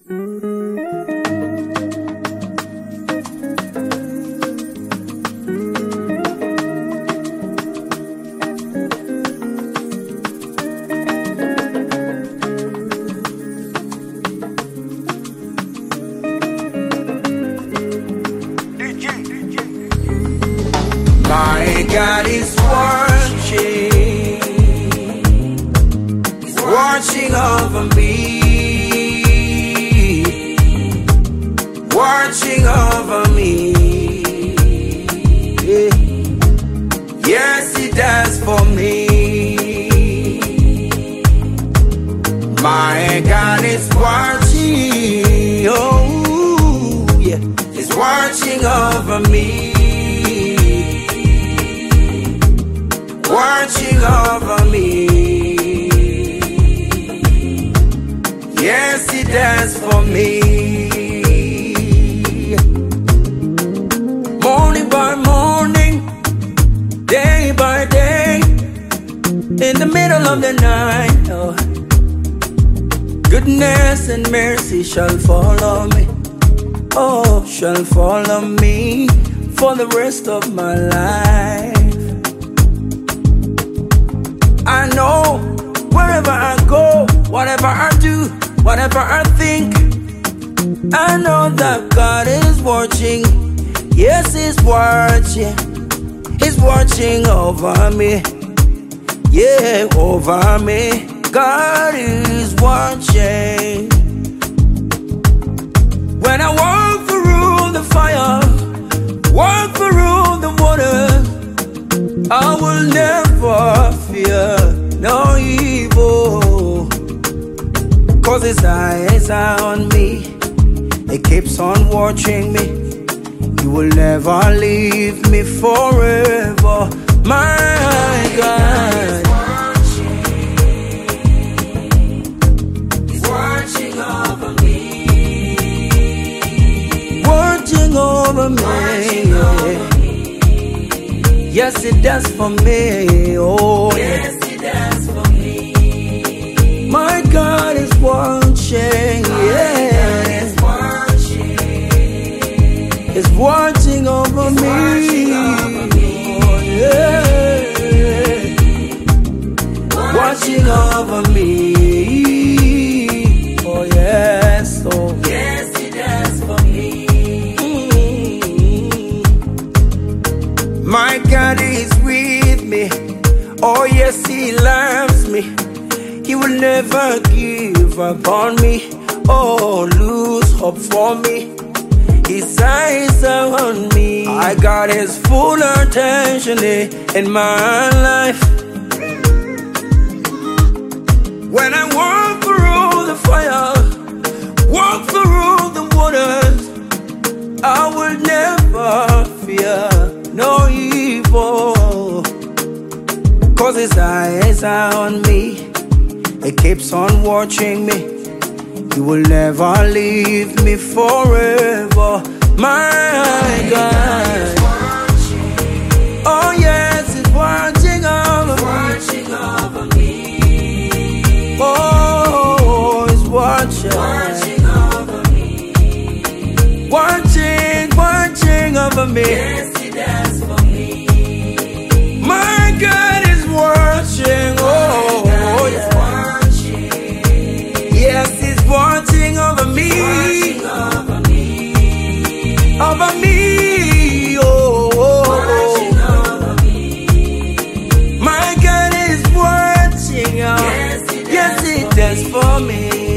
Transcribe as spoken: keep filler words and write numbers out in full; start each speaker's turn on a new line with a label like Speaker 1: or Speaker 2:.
Speaker 1: My God is watching, He's watching over me, watching over me. Yes, He does for me. My God is watching, oh yeah, He's watching over me, watching over me. Yes, He does for me. Morning by morning, day by day, in the middle of the night, oh, goodness and mercy shall follow me. Oh, shall follow me for the rest of my life. I know wherever I go, whatever I do, whatever I think, I know that God is watching. Yes, He's watching. He's watching over me. Yeah, over me. God is watching. When I walk through the fire, walk through the water, I will never fear no evil, 'cause His eyes are on me. He keeps on watching me. He will never leave me forever. My God, He's watching over me, watching over me. Yes, He does for me. Oh, yes, He does for me. My God is watching. Yeah, He's watching. He's watching over me. Oh, yeah, watching over me. Oh, yes. Oh, yes, He does for me. My God is with me. Oh yes, He loves me. He will never give up on me or lose hope for me. His eyes are on me. I got His full attention in my life. When I walk through the fire, walk through the waters, I will never fear no evil, 'cause His eyes are on me. He keeps on watching me. He will never leave me forever. My God, oh yes, He's watching over me. Oh, He's watching, watching, watching over me. That's for me. My God is watching. Oh, oh yeah. Yes, He's watching over me. Watching over me. Over me. Oh, oh, watching over me. My God is watching. Oh. Yes, He does, yes, He does for me.